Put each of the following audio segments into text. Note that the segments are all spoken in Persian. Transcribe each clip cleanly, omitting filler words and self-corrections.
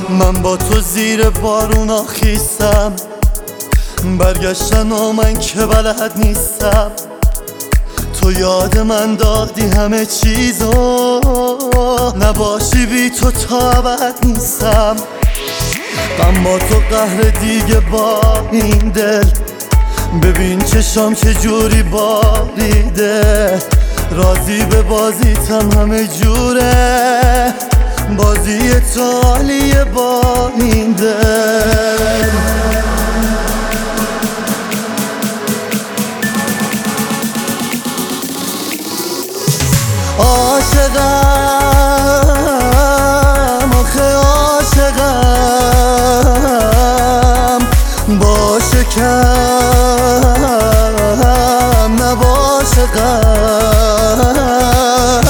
من با تو زیر بارونا خیستم، برگشتن و من که بلد نیستم. تو یاد من دادی همه چیزو، نباشی بی تو تا ابد نیستم. من با تو قهر دیگه با این دل، ببین چشام چجوری باریده. راضی به بازیتم همه جوره، بازی تو عالیه با این دل. عاشقم آخه عاشقم، باشه کم نباشه غم.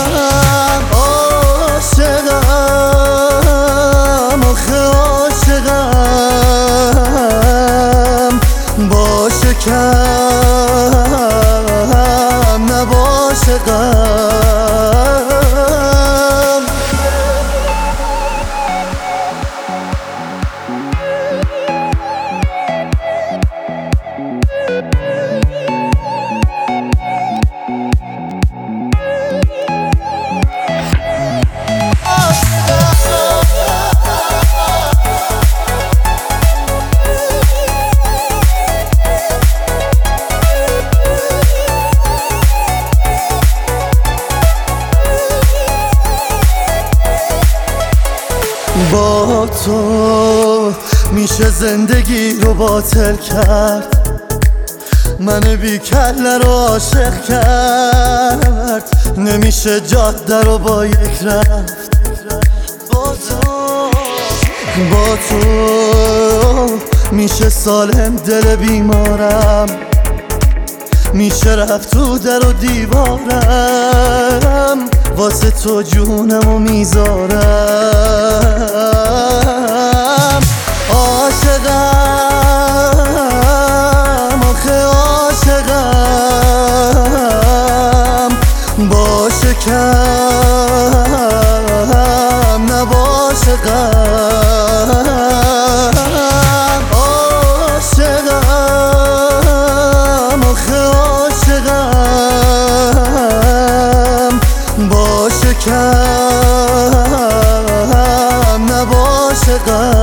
عاشقم آخه عاشقم، باشه کم نباشه غم. با تو میشه زندگی رو باطل کرد، من بی کله رو عاشق کرد. نمیشه جاده رو با یک رفت، با تو میشه سالم دل بیمارم، میشه رفت تو در و دیوارم، واسه تو جونمو میذارم. عاشقم آخه عاشقم، باشه کم نباشه غم. عاشقم آخه عاشقم، باشه کم نباشه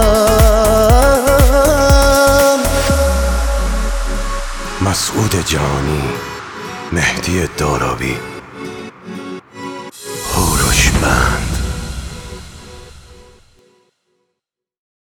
غم. مسعود جانی، مهدی دارابی.